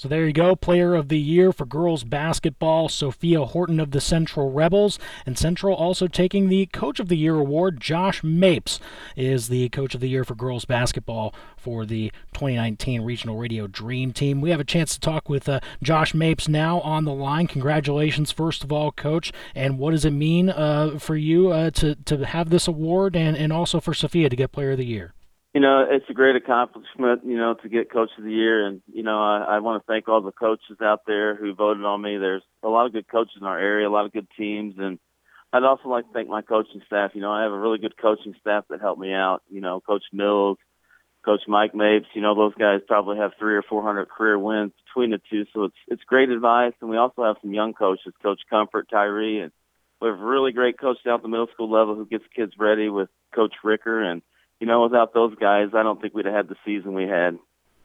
So there you go, Player of the Year for girls basketball, Sophia Horton of the Central Rebels, and Central also taking the Coach of the Year award. Josh Mapes is the Coach of the Year for girls basketball for the 2019 Regional Radio Dream Team. We have a chance to talk with Josh Mapes now on the line. Congratulations, first of all, Coach, and what does it mean for you to have this award and also for Sophia to get Player of the Year? It's a great accomplishment, to get Coach of the Year. And, I want to thank all the coaches out there who voted on me. There's a lot of good coaches in our area, a lot of good teams. And I'd also like to thank my coaching staff. I have a really good coaching staff that helped me out. Coach Mills, Coach Mike Mapes, those guys probably have 300 or 400 career wins between the two. So it's great advice. And we also have some young coaches, Coach Comfort, Tyree. And we have a really great coach down at the middle school level who gets kids ready with Coach Ricker. And without those guys, I don't think we'd have had the season we had.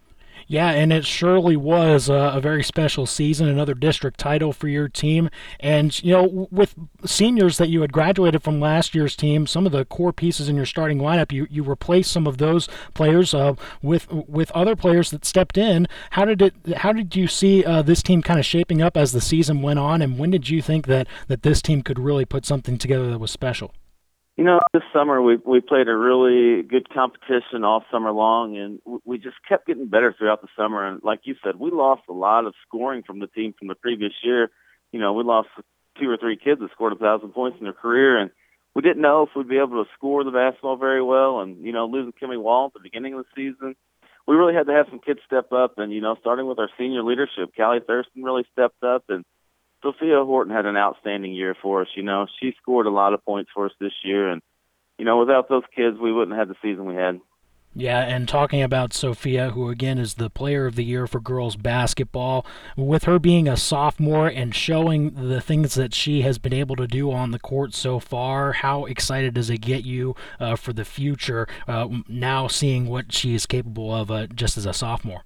Yeah, and it surely was a very special season, another district title for your team. And, with seniors that you had graduated from last year's team, some of the core pieces in your starting lineup, you replaced some of those players with other players that stepped in. How did you see this team kind of shaping up as the season went on, and when did you think that this team could really put something together that was special? This summer we played a really good competition all summer long, and we just kept getting better throughout the summer. And like you said, we lost a lot of scoring from the team from the previous year. We lost 2 or 3 kids that scored 1,000 points in their career, and we didn't know if we'd be able to score the basketball very well. And, losing Kimmy Wall at the beginning of the season, we really had to have some kids step up. And, starting with our senior leadership, Callie Thurston really stepped up, and Sophia Horton had an outstanding year for us. She scored a lot of points for us this year. And, without those kids, we wouldn't have the season we had. Yeah, and talking about Sophia, who again is the Player of the Year for girls basketball, with her being a sophomore and showing the things that she has been able to do on the court so far, how excited does it get you for the future, now seeing what she is capable of just as a sophomore?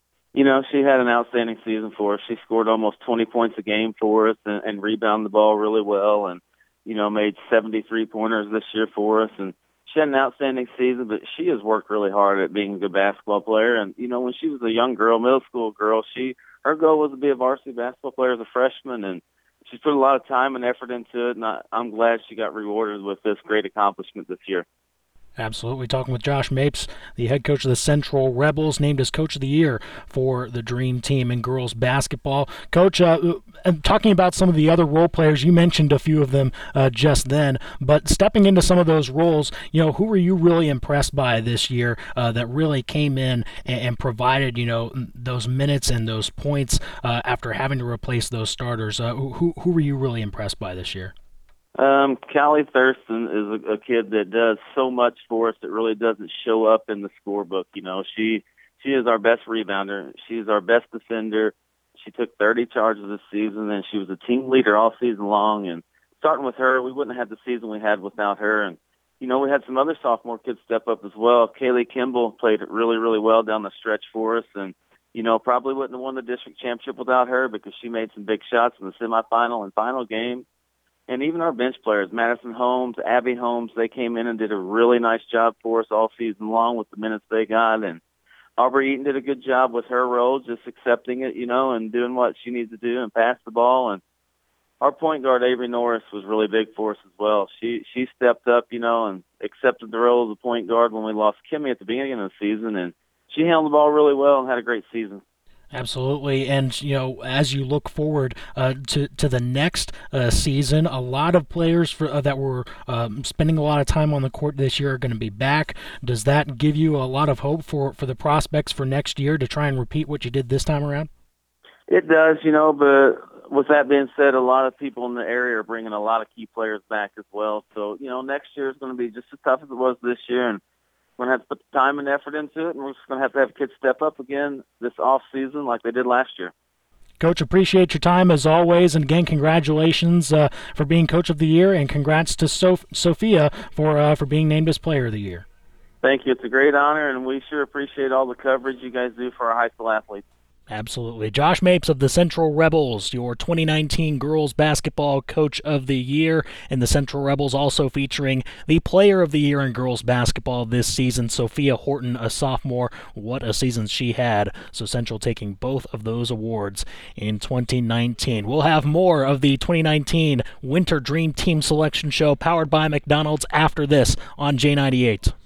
She had an outstanding season for us. She scored almost 20 points a game for us and rebounded the ball really well and, made 73-pointers this year for us. And she had an outstanding season, but she has worked really hard at being a good basketball player. And, when she was a young girl, middle school girl, her goal was to be a varsity basketball player as a freshman, and she's put a lot of time and effort into it, and I'm glad she got rewarded with this great accomplishment this year. Absolutely. Talking with Josh Mapes, the head coach of the Central Rebels, named as Coach of the Year for the Dream Team in girls basketball. Coach, talking about some of the other role players, you mentioned a few of them just then, but stepping into some of those roles, who were you really impressed by this year that really came in and provided, those minutes and those points after having to replace those starters? Who were you really impressed by this year? Callie Thurston is a kid that does so much for us that really doesn't show up in the scorebook. She is our best rebounder. She's our best defender. She took 30 charges this season, and she was a team leader all season long. And starting with her, we wouldn't have had the season we had without her. And, we had some other sophomore kids step up as well. Kaylee Kimball played it really, really well down the stretch for us. And, probably wouldn't have won the district championship without her because she made some big shots in the semifinal and final game. And even our bench players, Madison Holmes, Abby Holmes, they came in and did a really nice job for us all season long with the minutes they got. And Aubrey Eaton did a good job with her role, just accepting it, and doing what she needs to do and pass the ball. And our point guard, Avery Norris, was really big for us as well. She stepped up, and accepted the role of the point guard when we lost Kimmy at the beginning of the season. And she handled the ball really well and had a great season. Absolutely, and as you look forward to the next season, a lot of players that were spending a lot of time on the court this year are going to be back. Does that give you a lot of hope for the prospects for next year to try and repeat what you did this time around? It does, but with that being said, a lot of people in the area are bringing a lot of key players back as well. So next year is going to be just as tough as it was this year, and we're going to have to put the time and effort into it, and we're just going to have kids step up again this off season like they did last year. Coach, appreciate your time as always, and again, congratulations for being Coach of the Year, and congrats to Sophia for being named as Player of the Year. Thank you. It's a great honor, and we sure appreciate all the coverage you guys do for our high school athletes. Absolutely. Josh Mapes of the Central Rebels, your 2019 Girls Basketball Coach of the Year, and the Central Rebels also featuring the Player of the Year in Girls Basketball this season, Sophia Horton, a sophomore. What a season she had. So Central taking both of those awards in 2019. We'll have more of the 2019 Winter Dream Team Selection Show powered by McDonald's after this on J98.